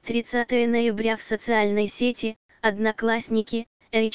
30 ноября в социальной сети Одноклассники,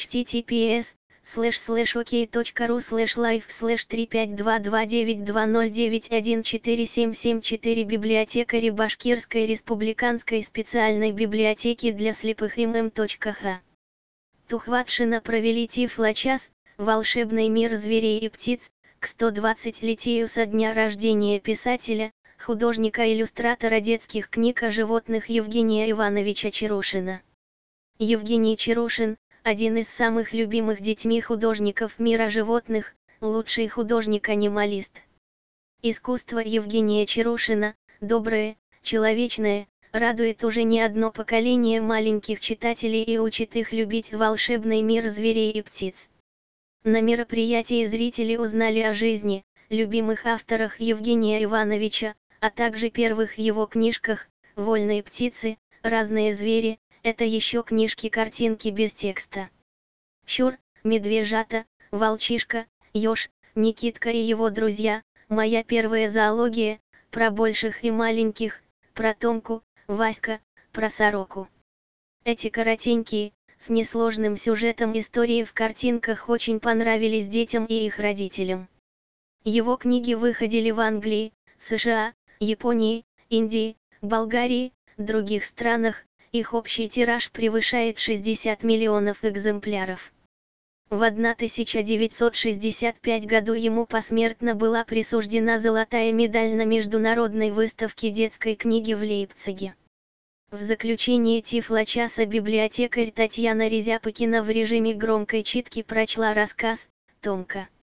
https://ok.ru/live/3522920914774 библиотекари Башкирской республиканской специальной библиотеки для слепых х. Тухватшина провели Тифлочас, волшебный мир зверей и птиц, к 120-летию со дня рождения писателя, художника-иллюстратора детских книг о животных Евгения Ивановича Чарушина. Евгений Чарушин – один из самых любимых детьми художников мира животных, лучший художник-анималист. Искусство Евгения Чарушина, доброе, человечное, радует уже не одно поколение маленьких читателей и учит их любить волшебный мир зверей и птиц. На мероприятии зрители узнали о жизни, любимых авторах Евгения Ивановича, а также первых его книжках «Вольные птицы», «Разные звери», это еще книжки-картинки без текста. Щур, медвежата, волчишка, еж, Никитка и его друзья, моя первая зоология, про больших и маленьких, про Томку, Васька, про сороку. Эти коротенькие, с несложным сюжетом истории в картинках очень понравились детям и их родителям. Его книги выходили в Англии, США, Японии, Индии, Болгарии, других странах, их общий тираж превышает 60 миллионов экземпляров. В 1965 году ему посмертно была присуждена золотая медаль на международной выставке детской книги в Лейпциге. В заключение Тифлочаса библиотекарь Татьяна Резяпыкина в режиме громкой читки прочла рассказ «Томка».